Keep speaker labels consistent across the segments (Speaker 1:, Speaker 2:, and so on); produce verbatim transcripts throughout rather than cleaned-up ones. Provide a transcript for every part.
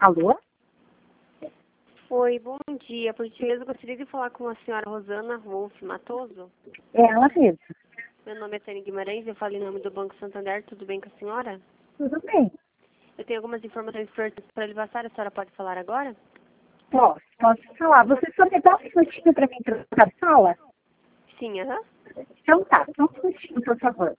Speaker 1: Alô?
Speaker 2: Oi, bom dia. Por gentileza, eu gostaria de falar com a senhora Rosana Wolf Matoso.
Speaker 1: É ela mesma.
Speaker 2: Meu nome é Tânia Guimarães, eu falo em nome do Banco Santander. Tudo bem com a senhora?
Speaker 1: Tudo bem.
Speaker 2: Eu tenho algumas informações importantes para lhe passar. A senhora pode falar agora?
Speaker 1: Posso, posso falar. Você só me dá um minutinho para mim trocar a sala?
Speaker 2: Sim, aham.
Speaker 1: Então tá, só um minutinho, por favor.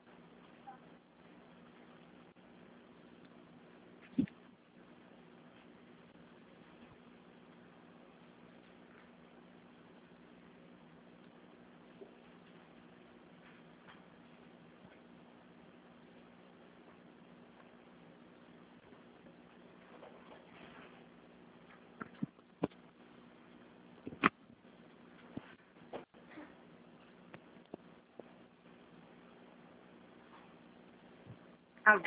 Speaker 1: Alô?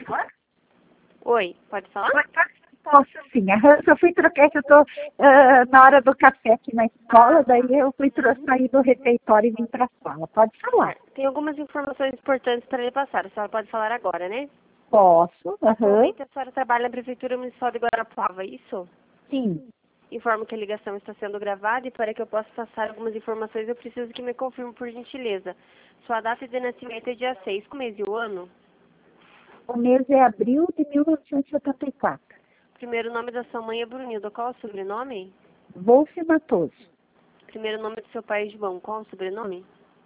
Speaker 2: Oi, pode falar?
Speaker 1: Posso sim. Aham, eu só fui trocar, que eu tô ah, na hora do café aqui na escola, daí eu fui tro- sair do refeitório e vim para a sala. Pode falar.
Speaker 2: Tem algumas informações importantes para lhe passar. A senhora pode falar agora, né?
Speaker 1: Posso? Aham.
Speaker 2: Atualmente a senhora trabalha na Prefeitura Municipal de Guarapuava, é isso?
Speaker 1: Sim.
Speaker 2: Informo que a ligação está sendo gravada e para que eu possa passar algumas informações eu preciso que me confirme por gentileza. Sua data de nascimento é dia seis, com mês e o ano?
Speaker 1: O mês é abril de mil novecentos e setenta e quatro.
Speaker 2: Primeiro nome da sua mãe é Brunilda. Qual é o sobrenome?
Speaker 1: Wolf Matoso.
Speaker 2: Primeiro nome do seu pai é João. Qual é o sobrenome?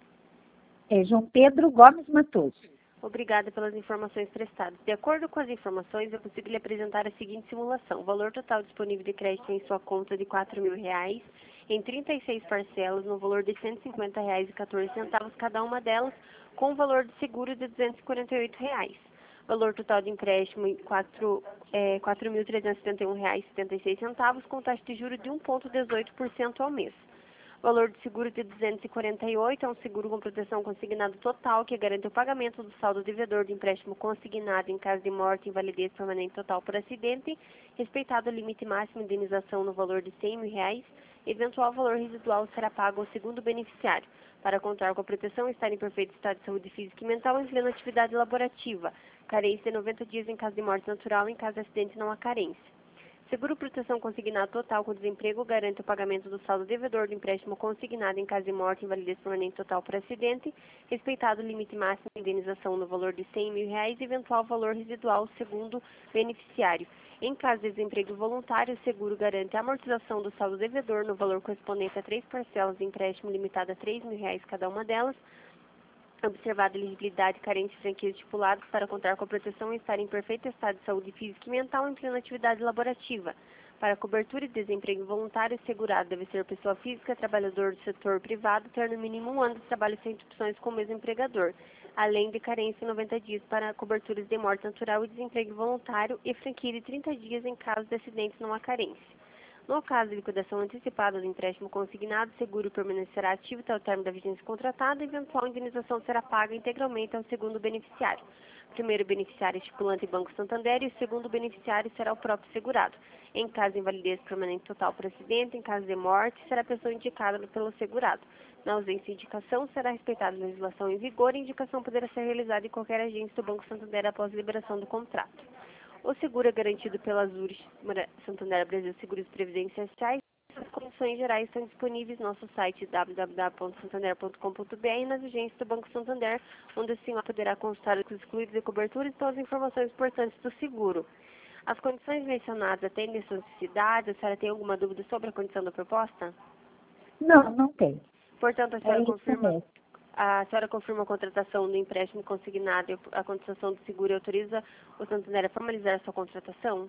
Speaker 1: É João Pedro Gomes Matoso.
Speaker 2: Obrigada pelas informações prestadas. De acordo com as informações, eu consigo lhe apresentar a seguinte simulação. O valor total disponível de crédito em sua conta de quatro mil reais, em trinta e seis parcelas, no valor de cento e cinquenta reais e quatorze centavos cada uma delas, com o valor de seguro de duzentos e quarenta e oito reais. Valor total de empréstimo em quatro mil trezentos e setenta e um reais e setenta e seis centavos, com taxa de juros de um vírgula dezoito por cento ao mês. Valor de seguro de duzentos e quarenta e oito é um seguro com proteção consignado total que garante o pagamento do saldo devedor de empréstimo consignado em caso de morte, invalidez permanente total por acidente, respeitado o limite máximo de indenização no valor de cem mil reais, eventual valor residual será pago ao segundo beneficiário. Para contar com a proteção, estar em perfeito estado de saúde física e mental em plena atividade laborativa. Carência de noventa dias em caso de morte natural, em caso de acidente não há carência. Seguro proteção consignado total com desemprego garante o pagamento do saldo devedor do empréstimo consignado em caso de morte, invalidez permanente total por acidente, respeitado o limite máximo de indenização no valor de cem mil reais e eventual valor residual segundo beneficiário. Em caso de desemprego voluntário, o seguro garante a amortização do saldo devedor no valor correspondente a três parcelas de empréstimo limitado a três mil reais cada uma delas, observada a elegibilidade, carência e franquia estipulados para contar com a proteção e estar em perfeito estado de saúde física e mental em plena atividade laborativa. Para cobertura de desemprego voluntário, segurado deve ser pessoa física, trabalhador do setor privado, ter no mínimo um ano de trabalho sem interrupções com o mesmo empregador, além de carência em noventa dias para coberturas de morte natural e desemprego voluntário e franquia de trinta dias em caso de acidentes não há carência. No caso de liquidação antecipada do empréstimo consignado, o seguro permanecerá ativo até o término da vigência contratada e eventual indenização será paga integralmente ao segundo beneficiário. O primeiro beneficiário é estipulante Banco Santander e o segundo beneficiário será o próprio segurado. Em caso de invalidez permanente total por acidente, em caso de morte, será a pessoa indicada pelo segurado. Na ausência de indicação, será respeitada a legislação em vigor e a indicação poderá ser realizada em qualquer agência do Banco Santander após a liberação do contrato. O seguro é garantido pela Azures Santander Brasil Seguros Previdenciais. As condições gerais estão disponíveis no nosso site w w w ponto santander ponto com ponto b r e nas agências do Banco Santander, onde a senhora poderá consultar os excluídos e coberturas e todas as informações importantes do seguro. As condições mencionadas atendem às suas necessidades? A senhora tem alguma dúvida sobre a condição da proposta?
Speaker 1: Não, não tem.
Speaker 2: Portanto, a
Speaker 1: É
Speaker 2: senhora
Speaker 1: isso
Speaker 2: confirma...
Speaker 1: mesmo.
Speaker 2: A senhora confirma a contratação do empréstimo consignado e a contratação do seguro e autoriza o Santander a formalizar a sua contratação?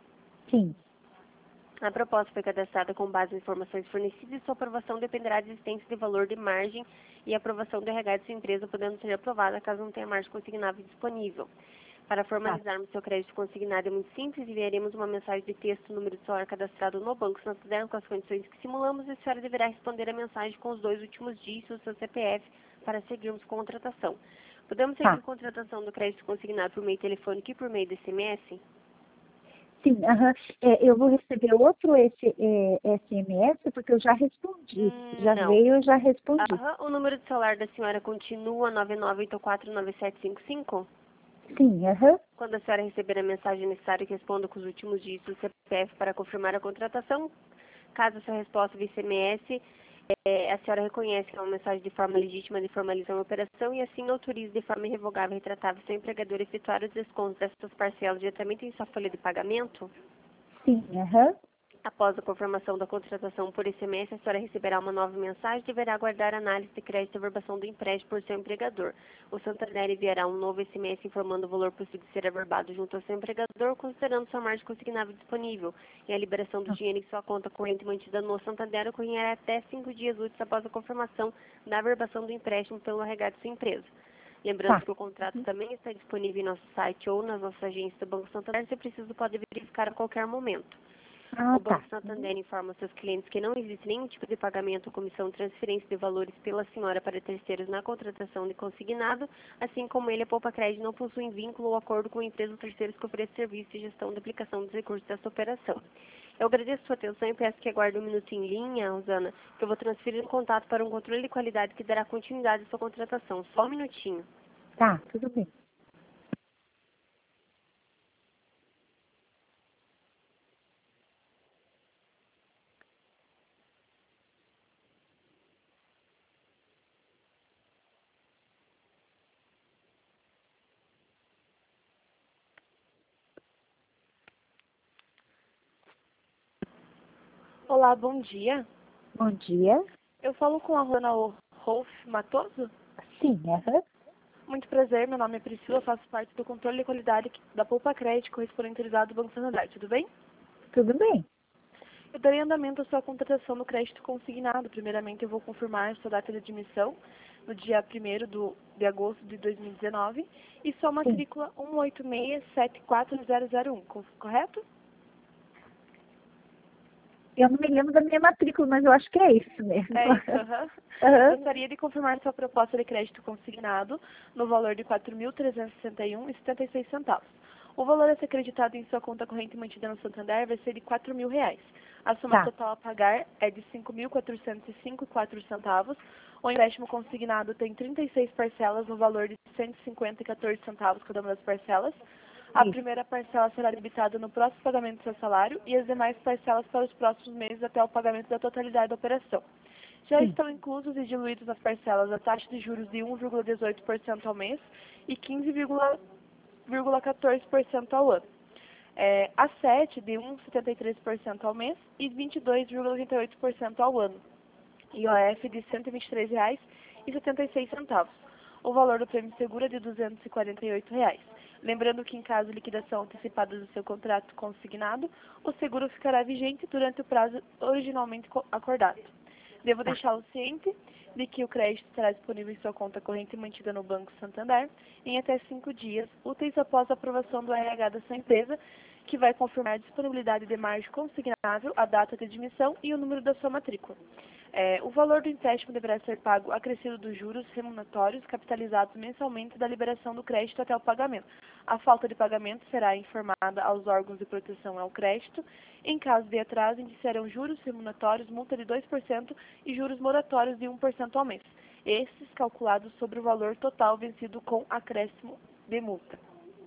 Speaker 1: Sim.
Speaker 2: A proposta foi cadastrada com base em informações fornecidas e sua aprovação dependerá da existência de valor de margem e aprovação do R H de sua empresa, podendo ser aprovada caso não tenha margem consignável disponível. Para formalizarmos seu crédito consignado é muito simples, enviaremos uma mensagem de texto no número de celular cadastrado no Banco Santander com as condições que simulamos e a senhora deverá responder a mensagem com os dois últimos dígitos do seu C P F para seguirmos com a contratação. Podemos seguir
Speaker 1: Tá.
Speaker 2: a contratação do crédito consignado por meio telefônico e por meio de S M S?
Speaker 1: Sim, aham. É, eu vou receber outro esse, é, S M S porque eu já respondi.
Speaker 2: Hum,
Speaker 1: Já
Speaker 2: não.
Speaker 1: veio, eu já respondi.
Speaker 2: Aham. O número de celular da senhora continua nove nove oito quatro nove sete cinco cinco?
Speaker 1: Sim, aham.
Speaker 2: Quando a senhora receber a mensagem necessária, que responda com os últimos dígitos do C P F para confirmar a contratação. Caso a sua resposta via S M S, é, a senhora reconhece que é uma mensagem de forma legítima de formalizar uma operação e assim autoriza de forma irrevogável e retratável seu empregador a efetuar os descontos dessas parcelas diretamente em sua folha de pagamento.
Speaker 1: Sim, aham.
Speaker 2: Após a confirmação da contratação por S M S, a senhora receberá uma nova mensagem e deverá aguardar a análise de crédito e averbação do empréstimo por seu empregador. O Santander enviará um novo S M S informando o valor possível de ser averbado junto ao seu empregador, considerando sua margem consignável disponível. E a liberação do dinheiro em sua conta corrente mantida no Santander ocorrerá até cinco dias úteis após a confirmação da averbação do empréstimo pelo arregado de sua empresa. Lembrando
Speaker 1: Tá.
Speaker 2: que o contrato também está disponível em nosso site ou nas nossas agências do Banco Santander, se preciso pode verificar a qualquer momento.
Speaker 1: Ah,
Speaker 2: O
Speaker 1: tá.
Speaker 2: Banco Santander informa seus clientes que não existe nenhum tipo de pagamento ou comissão de transferência de valores pela senhora para terceiros na contratação de consignado, assim como ele, a Poupa Crédito, não possui vínculo ou acordo com empresas ou terceiros que oferecem serviço e gestão de aplicação dos recursos dessa operação. Eu agradeço sua atenção e peço que aguarde um minuto em linha, Rosana, que eu vou transferir o contato para um controle de qualidade que dará continuidade à sua contratação. Só um minutinho.
Speaker 1: Tá, tudo bem.
Speaker 3: Olá, bom dia.
Speaker 1: Bom dia.
Speaker 3: Eu falo com a Rona Rolf Matoso.
Speaker 1: Sim, aham.
Speaker 3: Muito prazer, meu nome é Priscila, faço parte do controle de qualidade da Poupa Crédito correspondencializado do Banco Santander, tudo bem?
Speaker 1: Tudo bem.
Speaker 3: Eu darei andamento à sua contratação no crédito consignado. Primeiramente, eu vou confirmar sua data de admissão no dia primeiro do- de agosto de dois mil e dezenove e sua matrícula um oito seis sete quatro zero zero um, co- correto?
Speaker 1: Eu não me lembro da minha matrícula, mas eu acho que é isso mesmo.
Speaker 3: É isso, aham.
Speaker 1: Aham.
Speaker 3: Gostaria de confirmar sua proposta de crédito consignado no valor de quatro mil trezentos e sessenta e um reais e setenta e seis centavos. O valor a ser acreditado em sua conta corrente mantida no Santander vai ser de quatro mil reais. A soma
Speaker 1: Tá.
Speaker 3: total a pagar é de cinco mil quatrocentos e cinco reais e quatro centavos. O empréstimo consignado tem trinta e seis parcelas no valor de cento e cinquenta reais e quatorze centavos cada uma das parcelas. A
Speaker 1: Isso.
Speaker 3: primeira parcela será debitada no próximo pagamento do seu salário e as demais parcelas para os próximos meses até o pagamento da totalidade da operação. Já
Speaker 1: Sim.
Speaker 3: estão inclusos e diluídos nas parcelas a taxa de juros de um vírgula dezoito por cento ao mês e quinze vírgula quatorze por cento ao ano. É, a sete de um vírgula setenta e três por cento ao mês e vinte e dois vírgula oitenta e oito por cento ao ano. I O F de cento e vinte e três reais e setenta e seis centavos. O valor do prêmio seguro é de duzentos e quarenta e oito reais. Lembrando que em caso de liquidação antecipada do seu contrato consignado, o seguro ficará vigente durante o prazo originalmente co- acordado. Devo deixá-lo ciente de que o crédito estará disponível em sua conta corrente mantida no Banco Santander em até cinco dias úteis após a aprovação do R H da sua empresa, que vai confirmar a disponibilidade de margem consignável, a data de admissão e o número da sua matrícula. É, o valor do empréstimo deverá ser pago acrescido dos juros remuneratórios capitalizados mensalmente da liberação do crédito até o pagamento. A falta de pagamento será informada aos órgãos de proteção ao crédito. Em caso de atraso, iniciarão juros remuneratórios, multa de dois por cento e juros moratórios de um por cento ao mês. Esses calculados sobre o valor total vencido com acréscimo de multa.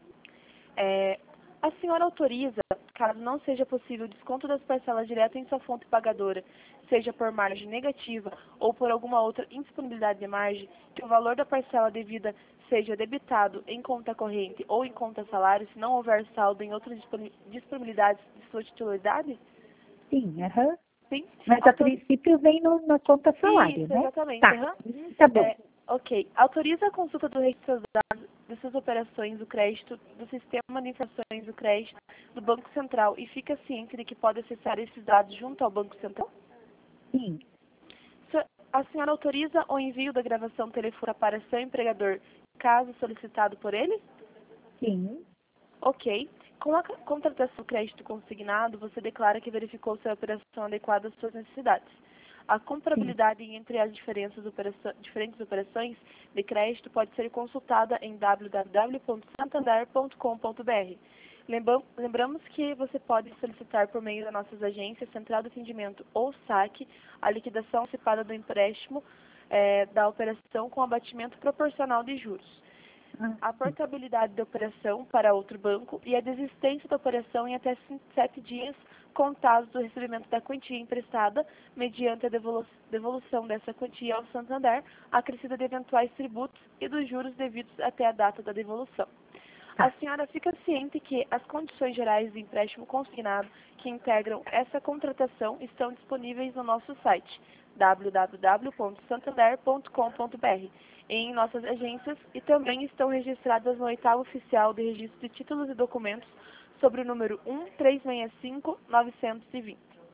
Speaker 3: É, a senhora autoriza, caso não seja possível o desconto das parcelas direto em sua fonte pagadora, seja por margem negativa ou por alguma outra indisponibilidade de margem, que o valor da parcela devida seja debitado em conta corrente ou em conta salário, se não houver saldo em outras disponi- disponibilidades de sua titularidade?
Speaker 1: Sim, aham.
Speaker 3: Sim.
Speaker 1: Mas a
Speaker 3: Autor-
Speaker 1: princípio vem no, na conta salário,
Speaker 3: Isso,
Speaker 1: né?
Speaker 3: exatamente.
Speaker 1: Tá.
Speaker 3: aham.
Speaker 1: Hum, Tá bom.
Speaker 3: É, ok. Autoriza a consulta do registro dos dados dessas operações do crédito, do sistema de informações do crédito do Banco Central e fica ciente de que pode acessar esses dados junto ao Banco Central?
Speaker 1: Sim.
Speaker 3: Se- A senhora autoriza o envio da gravação telefônica para seu empregador, caso solicitado por ele?
Speaker 1: Sim.
Speaker 3: Ok. Com a ca- contratação do crédito consignado, você declara que verificou se a operação adequada às suas necessidades. A
Speaker 1: Sim.
Speaker 3: comparabilidade entre as diferentes, operaço- diferentes operações de crédito pode ser consultada em w w w ponto santander ponto com ponto b r. Lembram- Lembramos que você pode solicitar por meio das nossas agências, Central de Atendimento ou saque, a liquidação antecipada do empréstimo eh, da operação com abatimento proporcional de juros. a portabilidade da operação para outro banco e a desistência da operação em até sete dias contados do recebimento da quantia emprestada, mediante a devolu devolução dessa quantia ao Santander, acrescida de eventuais tributos e dos juros devidos até a data da devolução. A senhora fica ciente que as condições gerais de empréstimo consignado que integram essa contratação estão disponíveis no nosso site w w w ponto santander ponto com ponto b r, em nossas agências, e também estão registradas no oitavo oficial de registro de títulos e documentos sobre o número um três seis cinco nove dois zero.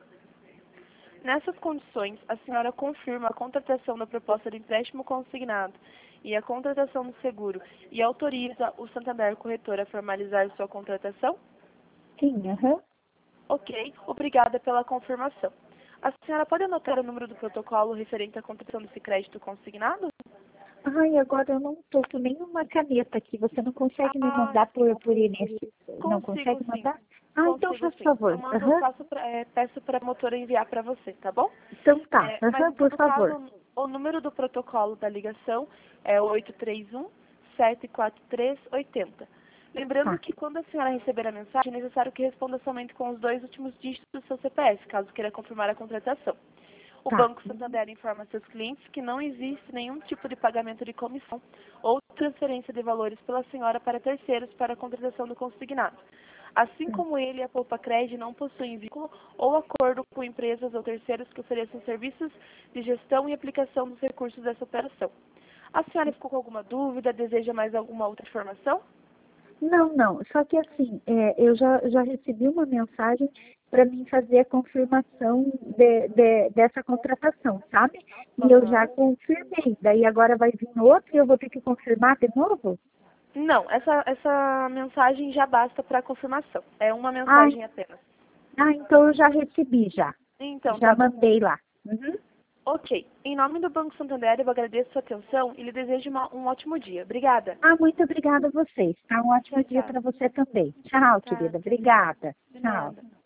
Speaker 3: Nessas condições, a senhora confirma a contratação da proposta de empréstimo consignado e a contratação do seguro e autoriza o Santander Corretor a formalizar sua contratação?
Speaker 1: Sim, aham.
Speaker 3: Ok, obrigada pela confirmação. A senhora pode anotar o número do protocolo referente à contratação desse crédito consignado?
Speaker 1: Ai, agora eu não estou com nenhuma caneta aqui. Você não consegue me
Speaker 3: Ah,
Speaker 1: mandar por, por e-mail? Não
Speaker 3: Consigo,
Speaker 1: consegue
Speaker 3: sim.
Speaker 1: mandar? Ah, então
Speaker 3: Consigo,
Speaker 1: faz
Speaker 3: sim.
Speaker 1: favor.
Speaker 3: Eu mando,
Speaker 1: Aham.
Speaker 3: faço pra, é, peço para a motora enviar para você, tá bom?
Speaker 1: Então tá,
Speaker 3: É,
Speaker 1: aham,
Speaker 3: mas, em
Speaker 1: por
Speaker 3: todo
Speaker 1: favor.
Speaker 3: caso, o número do protocolo da ligação é oito três um, sete quatro três, oito zero. Lembrando
Speaker 1: Tá.
Speaker 3: que quando a senhora receber a mensagem, é necessário que responda somente com os dois últimos dígitos do seu C P F, caso queira confirmar a contratação. O
Speaker 1: Tá.
Speaker 3: Banco Santander informa seus clientes que não existe nenhum tipo de pagamento de comissão ou transferência de valores pela senhora para terceiros para a contratação do consignado. Assim como ele, a Poupa Cred não possuem vínculo ou acordo com empresas ou terceiros que ofereçam serviços de gestão e aplicação dos recursos dessa operação. A senhora ficou com alguma dúvida? Deseja mais alguma outra informação?
Speaker 1: Não, não. Só que assim, é, eu já, já recebi uma mensagem para mim fazer a confirmação de, de, dessa contratação, sabe? E eu já confirmei. Daí agora vai vir outro e eu vou ter que confirmar de novo?
Speaker 3: Não, essa, essa mensagem já basta para confirmação. É uma mensagem
Speaker 1: Ah,
Speaker 3: apenas.
Speaker 1: ah, então eu já recebi já.
Speaker 3: Então,
Speaker 1: Já
Speaker 3: tá bom.
Speaker 1: mandei lá. Uhum.
Speaker 3: Ok. Em nome do Banco Santander, eu agradeço a sua atenção e lhe desejo uma, um ótimo dia. Obrigada.
Speaker 1: Ah, muito obrigada a vocês. Tá? Um ótimo
Speaker 3: Tchau,
Speaker 1: dia
Speaker 3: tchau.
Speaker 1: para você também. Tchau,
Speaker 3: Tá,
Speaker 1: querida.
Speaker 3: tchau, tchau.
Speaker 1: Obrigada.
Speaker 3: De
Speaker 1: Tchau.
Speaker 3: nada.